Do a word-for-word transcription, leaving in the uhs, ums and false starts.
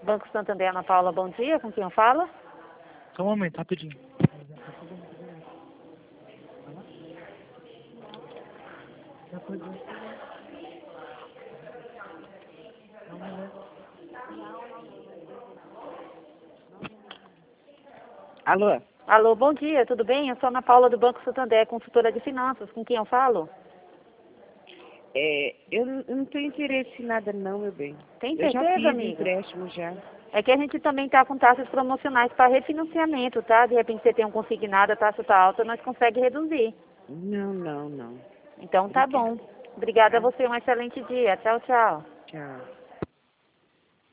Banco Santander, Ana Paula, bom dia. Com quem eu falo? Só um momento, rapidinho. Alô? Alô, bom dia, tudo bem? Eu sou Ana Paula do Banco Santander, consultora de finanças. Com quem eu falo? É, eu não eu não tenho interesse em nada não, meu bem. Tem Eu já certeza, fiz amiga? empréstimo já. É que a gente também está com taxas promocionais para refinanciamento, tá? De repente você tem um consignado, a taxa está alta, nós conseguimos reduzir. Não, não, não. Então tá bom. Obrigada a Tá? você, um excelente dia. Tchau, tchau. Tchau.